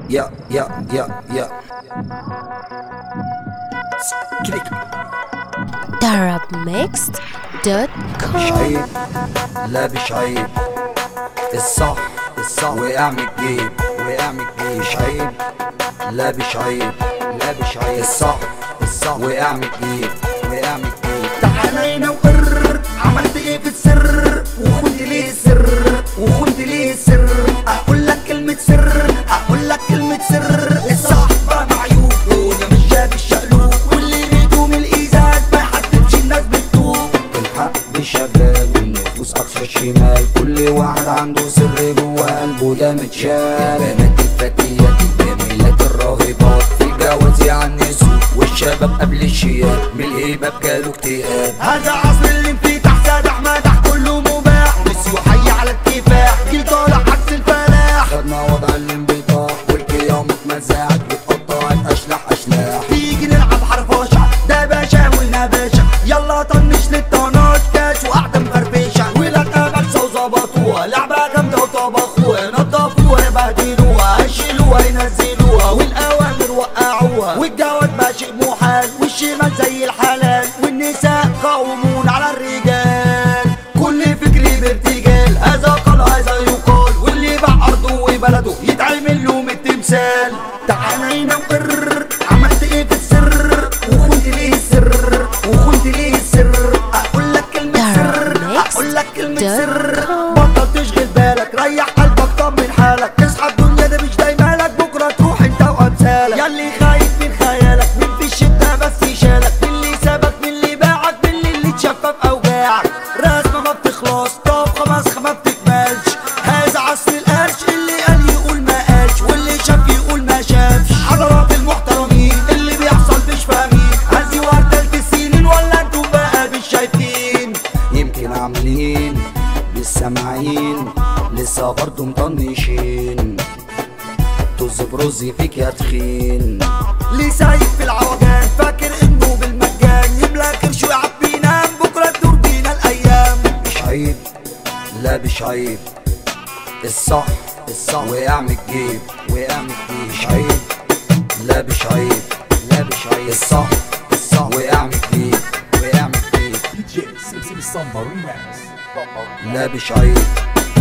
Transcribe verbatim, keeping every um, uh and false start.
يا يا يا يا كليك دارب ميكس دوت مش كوم. عيب، لا مش عيب، الصح الصح وقع من الجيب، وقع من الجيب. مش عيب، لا مش عيب، لا مش عيب، الصح الصح وقع من الجيب، وقع من الجيب. تعالى هنا وقرر عملت ايه في السر، وخنت ليه السر، وخنت ليه السر. اقول لك كلمة سر، اقول لك كلمة سر. الصحبة معيوب وده مش جاب الشقلوب، واللي بيدوم الازاز ما يحددش الناس بتدوب. الحق شغال والنفوس اقصى الشمال، كل واحد عنده سر جوه قلبه ده متشال. البنات الفتيات الجميلات الراهبات في الجواز يعنسوا، والشباب قبل الشياب من الهيبة بجاله اكتئاب. هذا عصر الانفتاح، سادح مدح كله مباح، نسيوا حي على الكفاح، جيل طالع عكس الفلاح. خدنا وضع الانبطاح والقيام اتمزعت واتقطعت اشلاح اشلاح. تيجي نلعب حرفاشة ده باشا وهنا باشا، يلا طنش للطناش كاش وقعدة مفرفشة. ولاد أبلسة وظبطوها لعبة جامدة وطبخوها، نضفوها يبهدلوها يشيلوها ينزلوها، والأوامر وقعوها. والجواد بقى شيء محال، والشمال زي الحلال، والنساء قومون على الرجال. كل فكري بارتجال، هذا قال هذا يقال، واللي باع أرضه وبلده يتعمل له من التمثال. تعالى هنا وقرر عملت ايه في السر، وخنت ليه السر، وخنت ليه السر. اقول لك كلمة سر، اقول لك كلمة سر. بطل تشغل بالك، ريح قلبك طمن حالك، تصحى الدنيا ده مش دايما لك، بكرة تروح انت وامثالك. ياللي خايف من خيالك، من في الشدة بس يشالك، من اللي سابك، من اللي باعك، من اللي اتشفى بأوجاعك. رسمة ما بتخلص، طبخة مسخة ما بتكملش، هذا عصر القرش، اللي قال يقول ما قالش، واللي شاف يقول ما شافش. حضرات المحترمين اللي بيحصل مش فاهمين، هزي وردلت السنين ولا انتوا بقى مش شايفين. يمكن عاملين لسه سامعين، لسه برضه مطنشين، طز برز فيك يا تخين. ليه سايق في العوجان فاكر انه بالمجان، يملى كرش ويعبي ينام، بكره تدور بينا الايام. مش عيب، لا مش عيب، الصح الصح وقع من الجيب، وقع من الجيب. مش عيب، لا مش عيب، لا مش عيب، الصح الصح وقع من الجيب، وقع من الجيب. لا مش عيب،